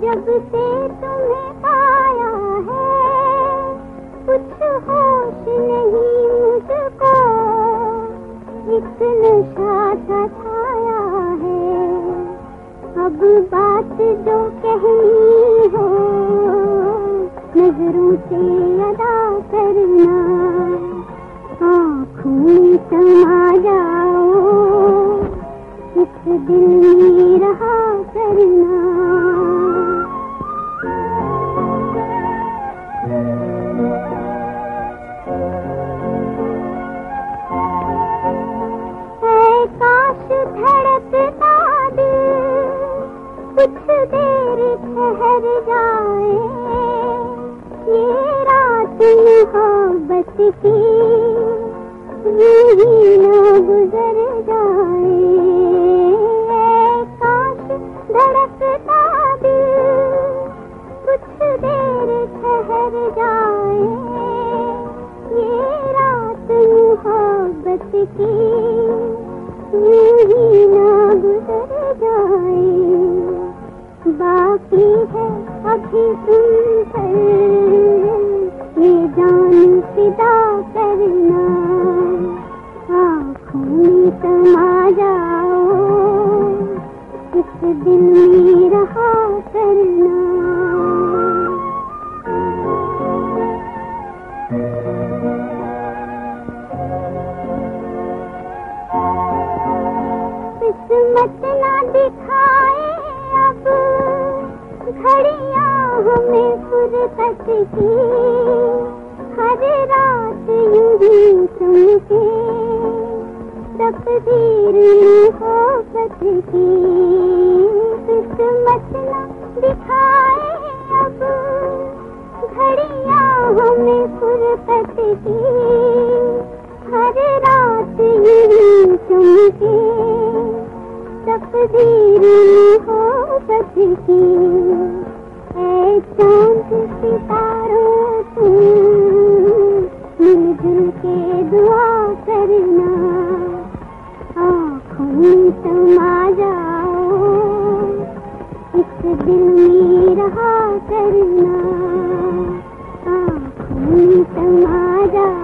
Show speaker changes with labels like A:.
A: जब से तुम्हें पाया है कुछ होश नहीं मुझको, एक नशा सा छाया है। अब बात जो कहनी हो नजरों से अदा करना, आँखों में समा जाओ इस दिल में रहा करना। ऐ काश धड़कता दिल कुछ देर ठहर जाए, ये रात मोहब्बत की यूं ही न गुजर जाए। ऐ काश धड़कता दिल कुछ देर ठहर जाए, ये रात मोहब्बत की यूं ही न गुजर जाए। बाकी है अभी तुम पर ये जान फिदा करना, आँखों में समा जाओ इस दिल में रहा करना। किस्मत ना दिखाए अब घड़ियां हमें फुर्सत की, हर रात यूं ही चमके तकदीर मोहब्बत की। किस्मत ना दिखाए अब घड़ियां हमें फुर्सत की, हर रात यूं ही चमके तकदीर मोहब्बत की। ऐ चांद सितारों तुम मिलजुल के दुआ करना, आँखों में समा जाओ इस दिल में रहा करना, आँखों में समा जाओ।